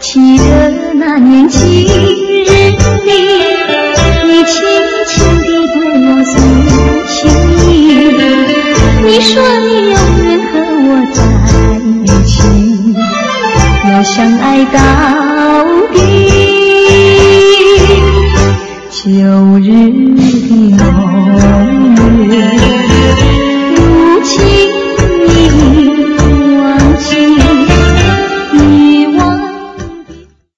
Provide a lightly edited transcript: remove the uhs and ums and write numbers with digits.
记得那年情人里，你轻轻地对我诉情意，你说你永远和我在一起，要相爱到